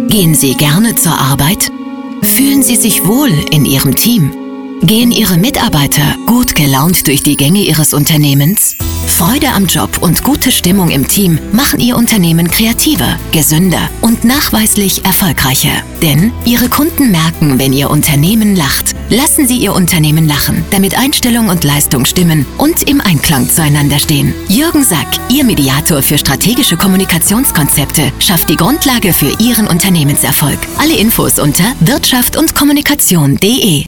Gehen Sie gerne zur Arbeit? Fühlen Sie sich wohl in Ihrem Team? Gehen Ihre Mitarbeiter gut gelaunt durch die Gänge Ihres Unternehmens? Freude am Job und gute Stimmung im Team machen Ihr Unternehmen kreativer, gesünder und nachweislich erfolgreicher. Denn Ihre Kunden merken, wenn Ihr Unternehmen lacht. Lassen Sie Ihr Unternehmen lachen, damit Einstellung und Leistung stimmen und im Einklang zueinander stehen. Jürgen Sack, Ihr Mediator für strategische Kommunikationskonzepte, schafft die Grundlage für Ihren Unternehmenserfolg. Alle Infos unter wirtschaft und kommunikation.de.